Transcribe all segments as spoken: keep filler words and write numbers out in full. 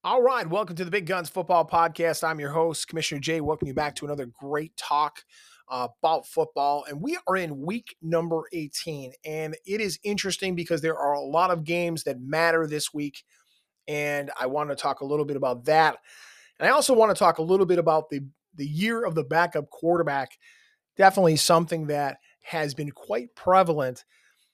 All right, welcome to the Big Guns Football Podcast. I'm your host, Commissioner Jay. Welcome you back to another great talk uh, about football. And we are in week number eighteen. And it is interesting because there are a lot of games that matter this week. And I want to talk a little bit about that. And I also want to talk a little bit about the, the year of the backup quarterback. Definitely something that has been quite prevalent.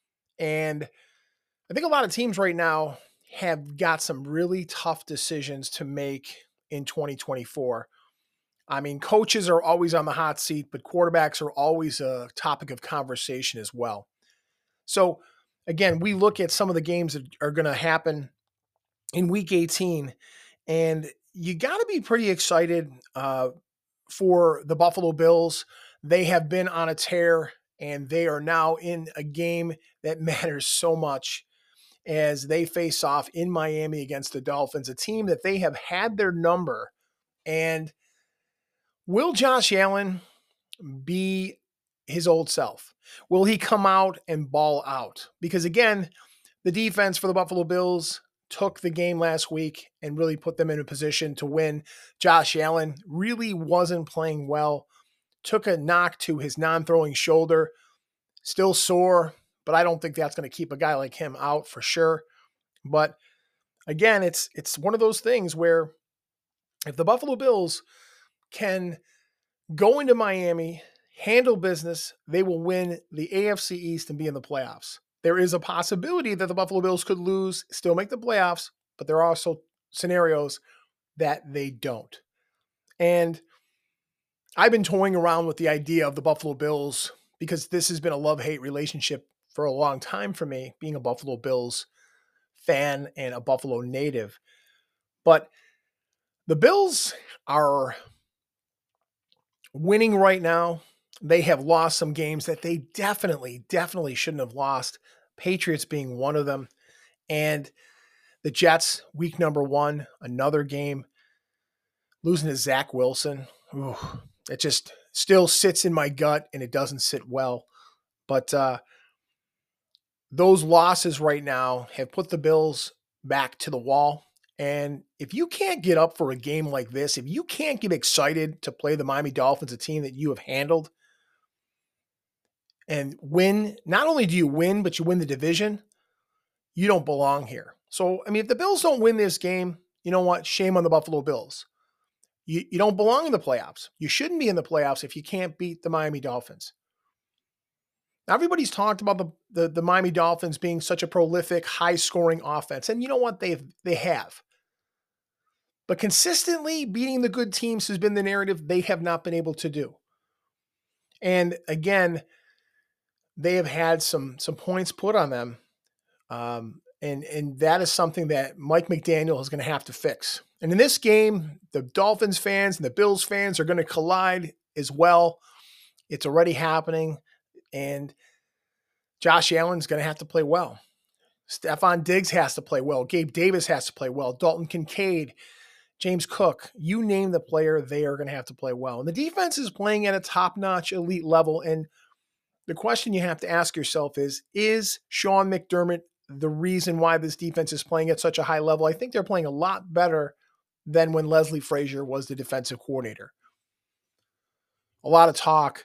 And I think a lot of teams right now have got some really tough decisions to make in twenty twenty-four. I mean, coaches are always on the hot seat, but quarterbacks are always a topic of conversation as well. So, again, we look at some of the games that are going to happen in week eighteen, and you got to be pretty excited uh, for the Buffalo Bills. They have been on a tear, and they are now in a game that matters so much as they face off in Miami against the Dolphins, a team that they have had their number. And will Josh Allen be his old self? Will he come out and ball out? Because again, the defense for the Buffalo Bills took the game last week and really put them in a position to win. Josh Allen really wasn't playing well, took a knock to his non-throwing shoulder, still sore, but I don't think that's going to keep a guy like him out for sure. But again, it's it's one of those things where if the Buffalo Bills can go into Miami, handle business, they will win the A F C East and be in the playoffs. There is a possibility that the Buffalo Bills could lose, still make the playoffs, but there are also scenarios that they don't. And I've been toying around with the idea of the Buffalo Bills because this has been a love-hate relationship for a long time for me, being a Buffalo Bills fan and a Buffalo native. But the Bills are winning right now. They have lost some games that they definitely, definitely shouldn't have lost. Patriots being one of them. And the Jets, week number one, another game. Losing to Zach Wilson. Ooh, it just still sits in my gut and it doesn't sit well. But uh, those losses right now have put the Bills back to the wall. And if you can't get up for a game like this, if you can't get excited to play the Miami Dolphins, a team that you have handled, and win, not only do you win, but you win the division, you don't belong here. So, I mean, if the Bills don't win this game, you know what? Shame on the Buffalo Bills. You, you don't belong in the playoffs. You shouldn't be in the playoffs if you can't beat the Miami Dolphins. Now, everybody's talked about the, the, the Miami Dolphins being such a prolific, high-scoring offense. And you know what? They've, they have. But consistently beating the good teams has been the narrative they have not been able to do. And again, they have had some, some points put on them. Um, and, and that is something that Mike McDaniel is going to have to fix. And in this game, the Dolphins fans and the Bills fans are going to collide as well. It's already happening. And Josh Allen's going to have to play well. Stephon Diggs has to play well. Gabe Davis has to play well. Dalton Kincaid, James Cook, you name the player, they are going to have to play well. And the defense is playing at a top-notch elite level. And the question you have to ask yourself is, is Sean McDermott the reason why this defense is playing at such a high level? I think they're playing a lot better than when Leslie Frazier was the defensive coordinator. A lot of talk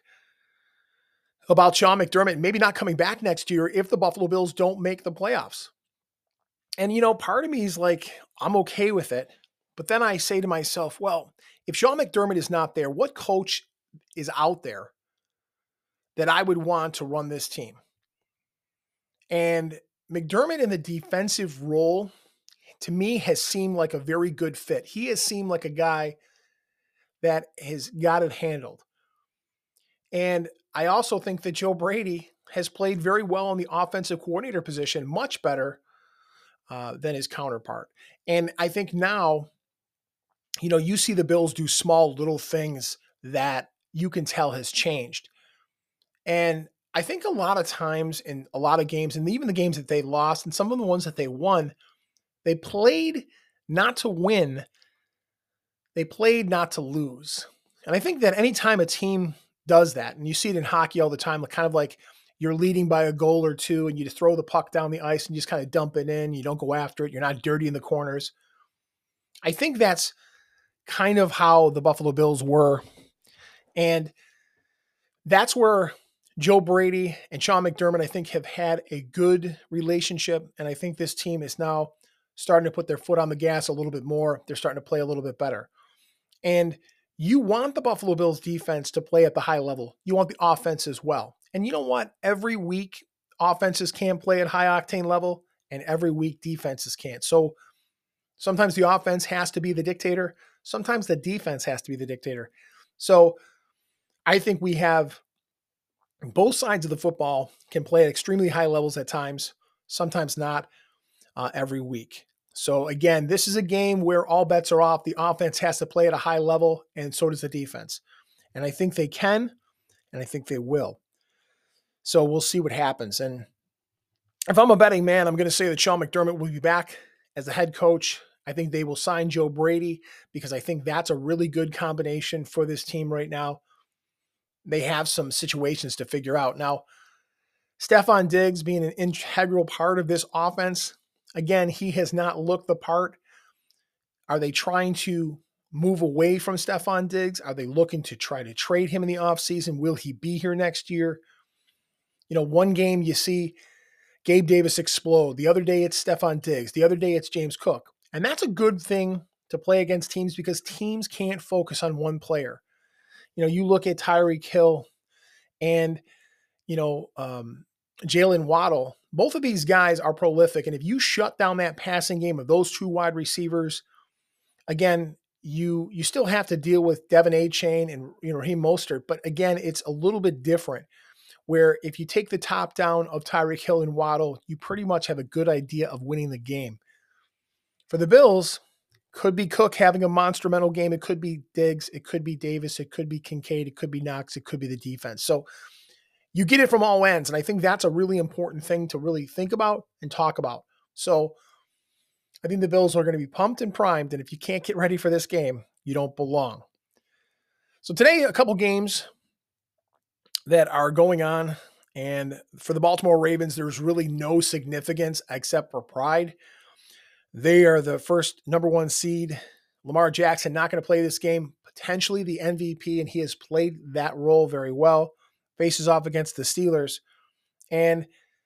about Sean McDermott maybe not coming back next year if the Buffalo Bills don't make the playoffs. And, you know, part of me is like, I'm okay with it. But then I say to myself, well, if Sean McDermott is not there, what coach is out there that I would want to run this team? And McDermott in the defensive role, to me, has seemed like a very good fit. He has seemed like a guy that has got it handled. And I also think that Joe Brady has played very well in the offensive coordinator position, much better uh, than his counterpart. And I think now, you know, you see the Bills do small little things that you can tell has changed. And I think a lot of times in a lot of games, and even the games that they lost and some of the ones that they won, they played not to win. They played not to lose. And I think that anytime a team does that, and you see it in hockey all the time, kind of like you're leading by a goal or two and you just throw the puck down the ice and you just kind of dump it in. You don't go after it. You're not dirty in the corners. I think that's kind of how the Buffalo Bills were. And that's where Joe Brady and Sean McDermott, I think, have had a good relationship. And I think this team is now starting to put their foot on the gas a little bit more. They're starting to play a little bit better. And you want the Buffalo Bills defense to play at the high level. You want the offense as well. And you know what? Every week, offenses can't play at high octane level, and every week defenses can't. So sometimes the offense has to be the dictator. Sometimes the defense has to be the dictator. So I think we have both sides of the football can play at extremely high levels at times, sometimes not uh, every week. So again, this is a game where all bets are off. The offense has to play at a high level, and so does the defense. And I think they can, and I think they will. So we'll see what happens. And if I'm a betting man, I'm going to say that Sean McDermott will be back as the head coach. I think they will sign Joe Brady because I think that's a really good combination for this team right now. They have some situations to figure out. Now, Stefon Diggs being an integral part of this offense, again, he has not looked the part. Are they trying to move away from Stefon Diggs? Are they looking to try to trade him in the offseason? Will he be here next year? You know, one game you see Gabe Davis explode. The other day it's Stefon Diggs. The other day it's James Cook. And that's a good thing to play against teams because teams can't focus on one player. You know, you look at Tyreek Hill and, you know, um, Jalen Waddle. Both of these guys are prolific. And if you shut down that passing game of those two wide receivers, again, you you still have to deal with Devin Achane and, you know, Raheem Mostert. But again, it's a little bit different where if you take the top down of Tyreek Hill and Waddle, you pretty much have a good idea of winning the game. For the Bills, could be Cook having a monumental game. It could be Diggs. It could be Davis. It could be Kincaid. It could be Knox. It could be the defense. So you get it from all ends. And I think that's a really important thing to really think about and talk about. So I think the Bills are going to be pumped and primed. And if you can't get ready for this game, you don't belong. So today, a couple games that are going on. And for the Baltimore Ravens, there's really no significance except for pride. They are the first number one seed. Lamar Jackson not going to play this game, potentially the M V P, and he has played that role very well. Faces off against the Steelers. And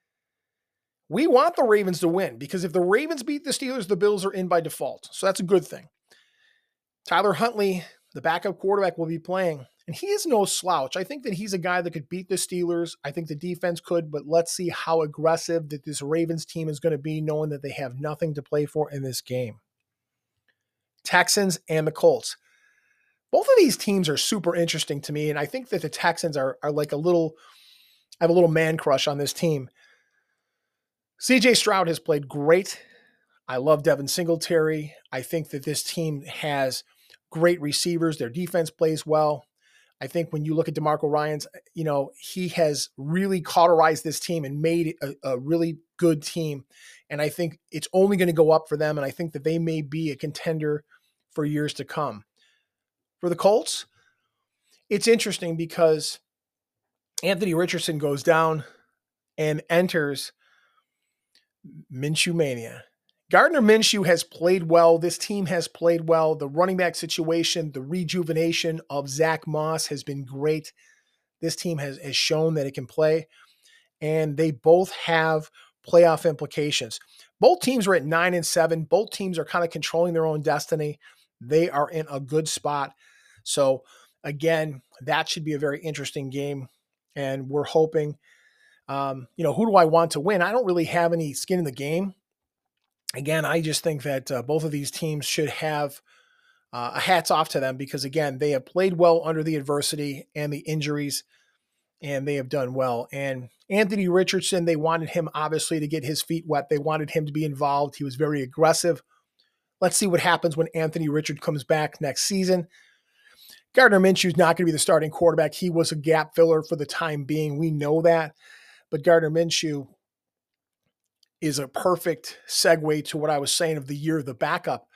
we want the Ravens to win because if the Ravens beat the Steelers, the Bills are in by default. So that's a good thing. Tyler Huntley, the backup quarterback, will be playing. And he is no slouch. I think that he's a guy that could beat the Steelers. I think the defense could, but let's see how aggressive that this Ravens team is going to be, knowing that they have nothing to play for in this game. Texans and the Colts. Both of these teams are super interesting to me, and I think that the Texans are, are like a little, I have a little man crush on this team. C J Stroud has played great. I love Devin Singletary. I think that this team has great receivers. Their defense plays well. I think when you look at DeMarco Ryans, you know, he has really cauterized this team and made it a, a really good team. And I think it's only going to go up for them. And I think that they may be a contender for years to come. For the Colts, it's interesting because Anthony Richardson goes down and enters Minshew Mania. Gardner Minshew has played well. This team has played well. The running back situation, the rejuvenation of Zach Moss has been great. This team has, has shown that it can play, and they both have playoff implications. Both teams are at nine and seven. Both teams are kind of controlling their own destiny. They are in a good spot. So again, that should be a very interesting game, and we're hoping, um, you know, who do I want to win? I don't really have any skin in the game. Again, I just think that uh, both of these teams should have uh, a hats off to them because, again, they have played well under the adversity and the injuries, and they have done well. And Anthony Richardson, they wanted him, obviously, to get his feet wet. They wanted him to be involved. He was very aggressive. Let's see what happens when Anthony Richardson comes back next season. Gardner Minshew is not going to be the starting quarterback. He was a gap filler for the time being. We know that. But Gardner Minshew is a perfect segue to what I was saying of the year of the backup,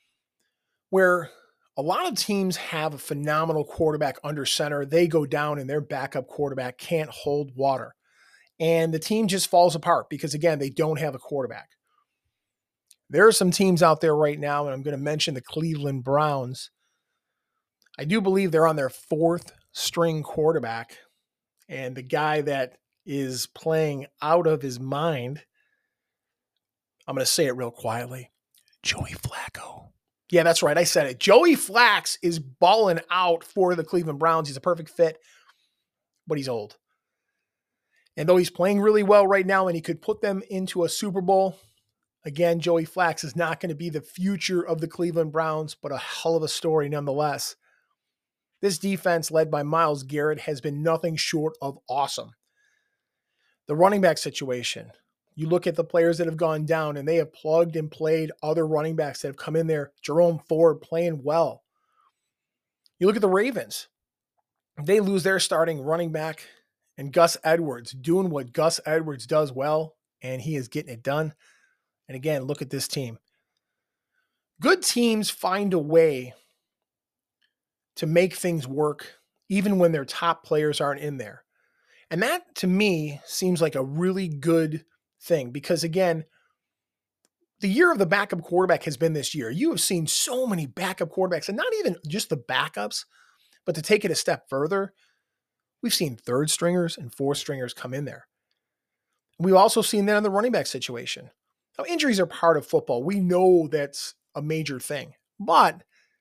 where a lot of teams have a phenomenal quarterback under center. They go down and their backup quarterback can't hold water. And the team just falls apart because, again, they don't have a quarterback. There are some teams out there right now, and I'm going to mention the Cleveland Browns. I do believe they're on their fourth string quarterback, and the guy that is playing out of his mind, I'm going to say it real quietly, Joey Flacco. Yeah, that's right. I said it. Joey Flax is balling out for the Cleveland Browns. He's a perfect fit, but he's old. And though he's playing really well right now and he could put them into a Super Bowl, again, Joey Flax is not going to be the future of the Cleveland Browns, but a hell of a story nonetheless. This defense led by Myles Garrett has been nothing short of awesome. The running back situation, you look at the players that have gone down and they have plugged and played other running backs that have come in there. Jerome Ford playing well. You look at the Ravens. They lose their starting running back and Gus Edwards doing what Gus Edwards does well, and he is getting it done. And again, look at this team. Good teams find a way to make things work even when their top players aren't in there. And that, to me, seems like a really good thing because, again, the year of the backup quarterback has been this year. You have seen so many backup quarterbacks, and not even just the backups, but to take it a step further, we've seen third stringers and fourth stringers come in there. We've also seen that in the running back situation. Now, injuries are part of football. We know that's a major thing. But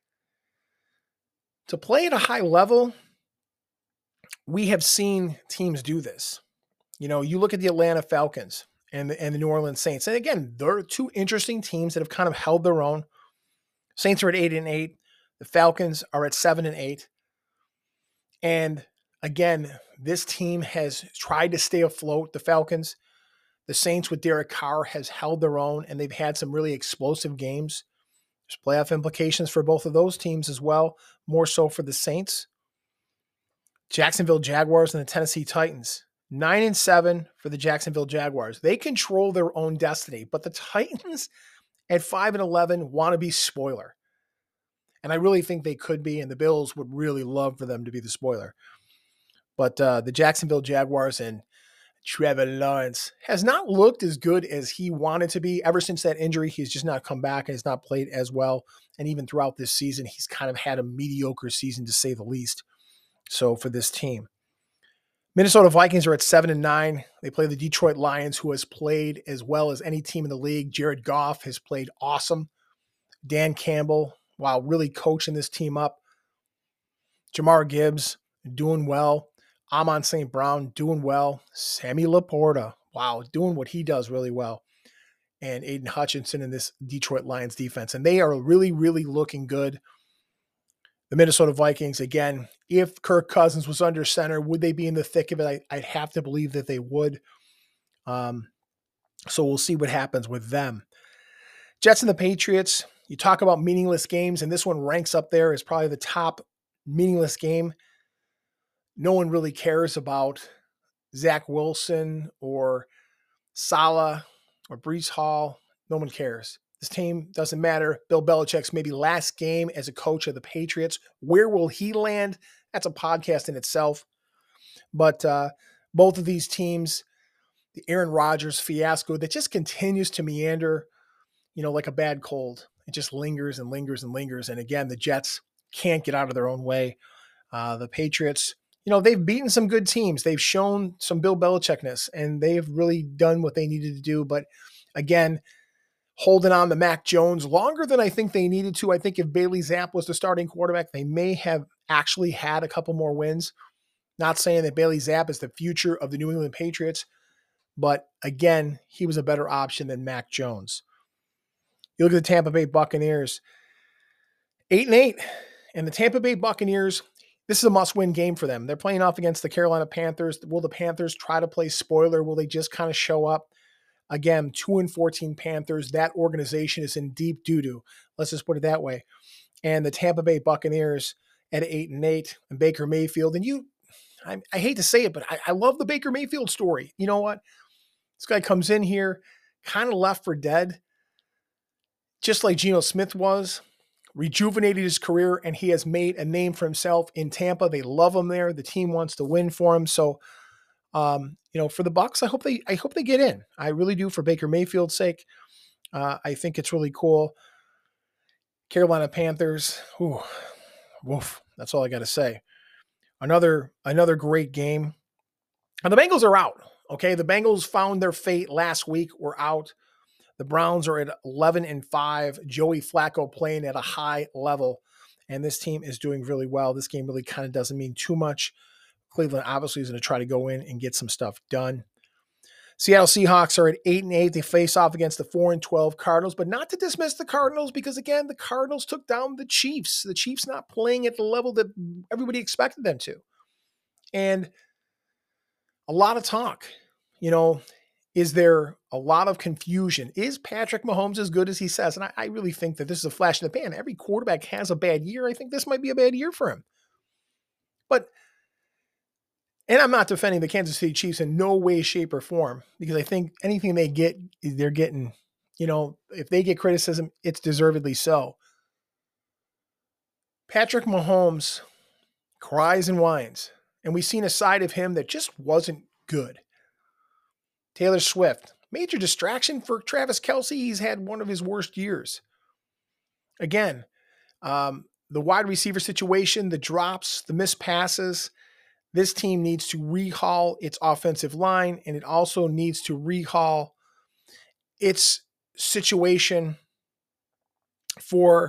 to play at a high level, we have seen teams do this. You know, you look at the Atlanta Falcons and the, and the New Orleans Saints. And again, they're two interesting teams that have kind of held their own. Saints are at eight and eight. The Falcons are at seven and eight. And again, this team has tried to stay afloat. The Falcons, the Saints with Derek Carr has held their own, and they've had some really explosive games. There's playoff implications for both of those teams as well, more so for the Saints. Jacksonville Jaguars and the Tennessee Titans. Nine and seven for the Jacksonville Jaguars. They control their own destiny, but the Titans at five and eleven want to be spoiler. And I really think they could be, and the Bills would really love for them to be the spoiler. But uh, the Jacksonville Jaguars and Trevor Lawrence has not looked as good as he wanted to be. Ever since that injury, he's just not come back and has not played as well. And even throughout this season, he's kind of had a mediocre season to say the least. So for this team. Minnesota Vikings are at seven and nine. They play the Detroit Lions, who has played as well as any team in the league. Jared Goff has played awesome. Dan Campbell, wow, really coaching this team up. Jamar Gibbs doing well. Amon Saint Brown doing well. Sammy Laporta, wow, doing what he does really well. And Aiden Hutchinson in this Detroit Lions defense. And they are really, really looking good. The Minnesota Vikings, again, if Kirk Cousins was under center, would they be in the thick of it? I, I'd have to believe that they would. Um, so we'll see what happens with them. Jets and the Patriots, you talk about meaningless games, and this one ranks up there as probably the top meaningless game. No one really cares about Zach Wilson or Salah or Breece Hall. No one cares. This team doesn't matter. Bill Belichick's maybe last game as a coach of the Patriots. Where will he land? That's a podcast in itself. But uh, both of these teams, the Aaron Rodgers fiasco that just continues to meander, you know, like a bad cold. It just lingers and lingers and lingers. And again, the Jets can't get out of their own way. Uh, the Patriots, you know, they've beaten some good teams. They've shown some Bill Belichickness, and they've really done what they needed to do. But again, holding on to Mac Jones longer than I think they needed to. I think if Bailey Zapp was the starting quarterback, they may have actually had a couple more wins. Not saying that Bailey Zapp is the future of the New England Patriots, but again, he was a better option than Mac Jones. You look at the Tampa Bay Buccaneers, eight and eight, and the Tampa Bay Buccaneers, this is a must-win game for them. They're playing off against the Carolina Panthers. Will the Panthers try to play spoiler? Will they just kind of show up? Again, two and fourteen Panthers. That organization is in deep doo-doo. Let's just put it that way. And the Tampa Bay Buccaneers at eight and eight, and Baker Mayfield. And you, I, I hate to say it, but I, I love the Baker Mayfield story. You know what? This guy comes in here, kind of left for dead, just like Geno Smith was, rejuvenated his career, and he has made a name for himself in Tampa. They love him there. The team wants to win for him. So, um, you know, for the Bucs, I hope they, I hope they get in. I really do, for Baker Mayfield's sake. Uh, I think it's really cool. Carolina Panthers. Ooh, woof. That's all I got to say. Another another great game. And the Bengals are out. Okay, the Bengals found their fate last week. We're out. The Browns are at eleven and five. Joey Flacco playing at a high level, and this team is doing really well. This game really kind of doesn't mean too much. Cleveland obviously is going to try to go in and get some stuff done. Seattle Seahawks are at eight and eight. They face off against the four and twelve Cardinals, but not to dismiss the Cardinals because, again, the Cardinals took down the Chiefs. The Chiefs not playing at the level that everybody expected them to. And a lot of talk, you know, is there a lot of confusion? Is Patrick Mahomes as good as he says? And I, I really think that this is a flash in the pan. Every quarterback has a bad year. I think this might be a bad year for him. But And I'm not defending the Kansas City Chiefs in no way, shape, or form, because I think anything they get, they're getting, you know, if they get criticism, it's deservedly so. Patrick Mahomes cries and whines, and we've seen a side of him that just wasn't good. Taylor Swift, major distraction for Travis Kelce. He's had one of his worst years. Again, um, the wide receiver situation, the drops, the missed passes. This team needs to rehaul its offensive line, and it also needs to rehaul its situation for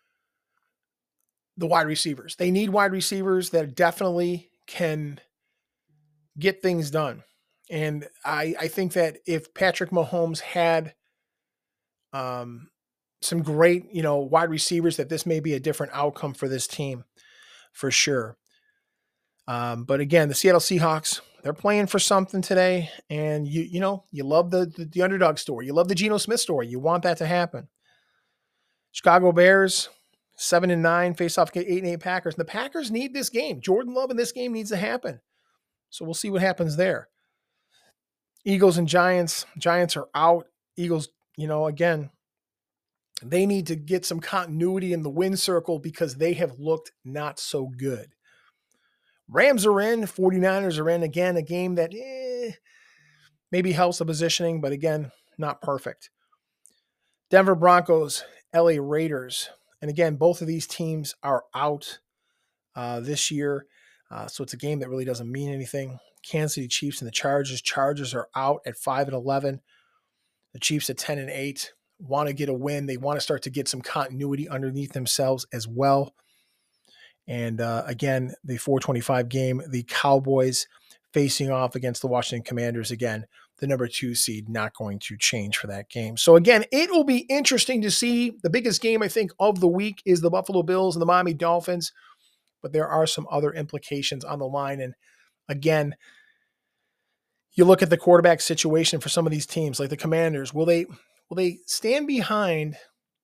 the wide receivers. They need wide receivers that definitely can get things done. And I, I think that if Patrick Mahomes had um, some great, you know, wide receivers, that this may be a different outcome for this team for sure. Um, but again, the Seattle Seahawks, they're playing for something today. And you, you know, you love the, the, the underdog story. You love the Geno Smith story. You want that to happen. Chicago Bears, seven and nine, face off eight and eight Packers. And the Packers need this game. Jordan Love in this game needs to happen. So we'll see what happens there. Eagles and Giants. Giants are out. Eagles, you know, again, they need to get some continuity in the win circle because they have looked not so good. Rams are in, 49ers are in. Again, a game that eh, maybe helps the positioning, but again, not perfect. Denver Broncos, L A Raiders. And again, both of these teams are out uh, this year. Uh, so it's a game that really doesn't mean anything. Kansas City Chiefs and the Chargers. Chargers are out at five and eleven. The Chiefs at ten and eight. Want to get a win. They want to start to get some continuity underneath themselves as well. And uh, again, the four twenty-five game, the Cowboys facing off against the Washington Commanders. Again, the number two seed, not going to change for that game. So again, it will be interesting to see. The biggest game, I think, of the week is the Buffalo Bills and the Miami Dolphins. But there are some other implications on the line. And again, you look at the quarterback situation for some of these teams, like the Commanders. Will they, will they stand behind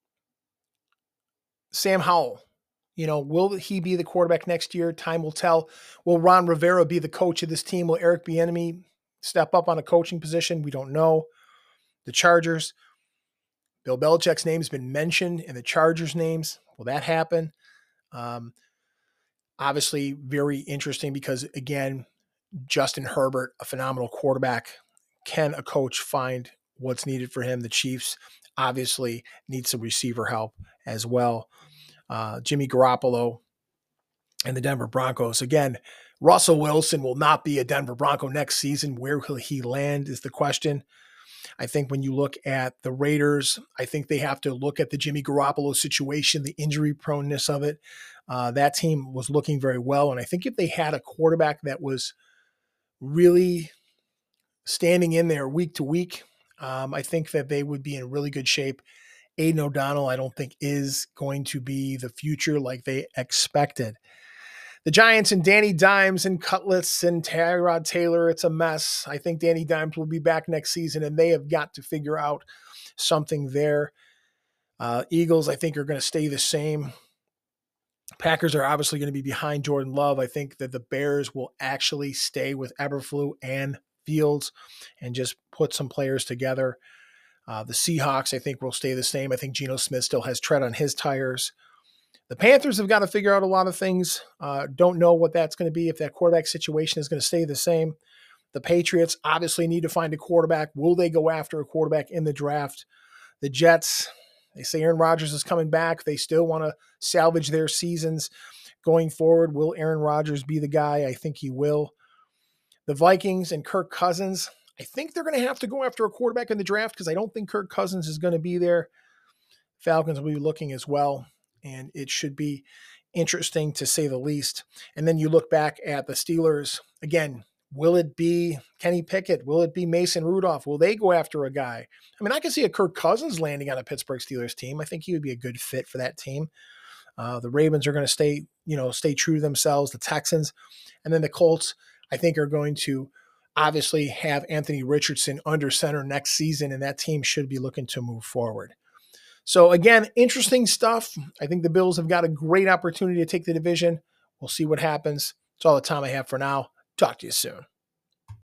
Sam Howell? You know, will he be the quarterback next year? Time will tell. Will Ron Rivera be the coach of this team? Will Eric Bieniemy step up on a coaching position? We don't know. The Chargers, Bill Belichick's name has been mentioned in the Chargers' names. Will that happen? Um, obviously, very interesting because, again, Justin Herbert, a phenomenal quarterback. Can a coach find what's needed for him? The Chiefs obviously need some receiver help as well. Uh, Jimmy Garoppolo and the Denver Broncos. Again, Russell Wilson will not be a Denver Bronco next season. Where will he land is the question. I think when you look at the Raiders, I think they have to look at the Jimmy Garoppolo situation, the injury proneness of it. Uh, that team was looking very well. And I think if they had a quarterback that was really standing in there week to week, um, I think that they would be in really good shape. Aiden O'Donnell, I don't think, is going to be the future like they expected. The Giants and Danny Dimes and Cutlets and Tyrod Taylor, it's a mess. I think Danny Dimes will be back next season, and they have got to figure out something there. Uh, Eagles, I think, are going to stay the same. Packers are obviously going to be behind Jordan Love. I think that the Bears will actually stay with Eberflus and Fields and just put some players together. Uh, the Seahawks, I think, will stay the same. I think Geno Smith still has tread on his tires. The Panthers have got to figure out a lot of things. Uh, don't know what that's going to be, if that quarterback situation is going to stay the same. The Patriots obviously need to find a quarterback. Will they go after a quarterback in the draft? The Jets, they say Aaron Rodgers is coming back. They still want to salvage their seasons going forward. Will Aaron Rodgers be the guy? I think he will. The Vikings and Kirk Cousins, I think they're going to have to go after a quarterback in the draft because I don't think Kirk Cousins is going to be there. Falcons will be looking as well, and it should be interesting to say the least. And then you look back at the Steelers. Again, will it be Kenny Pickett? Will it be Mason Rudolph? Will they go after a guy? I mean, I can see a Kirk Cousins landing on a Pittsburgh Steelers team. I think he would be a good fit for that team. Uh, the Ravens are going to stay, you know, stay true to themselves. The Texans, and then the Colts, I think, are going to obviously have Anthony Richardson under center next season, and that team should be looking to move forward. So again, interesting stuff. I think the Bills have got a great opportunity to take the division. We'll see what happens. That's all the time I have for now. Talk to you soon.